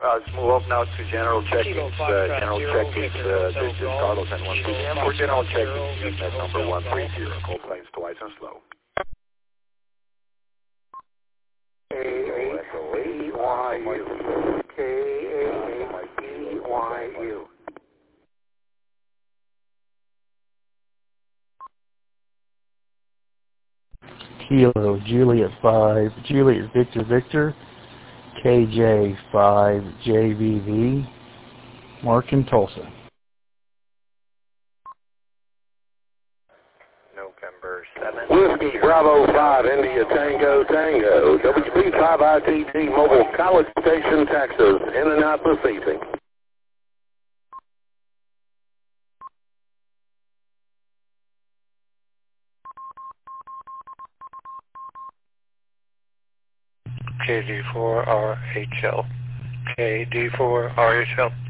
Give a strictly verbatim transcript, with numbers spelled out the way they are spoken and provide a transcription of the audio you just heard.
Uh, let's move up now to general checkings. Uh, general checkings, uh, this is Carlos N one P M. For general checkings, use net number one three zero. Call planes twice and slow. K A C Y U. K A C Y U. Kilo Juliet five, Juliet Victor Victor, K J five J V V, Mark in Tulsa. November seventh. Whiskey Bravo five India Tango Tango. W P five I T T Mobile College Station, Texas. In and out this evening. K D four R H L. K D four R H L.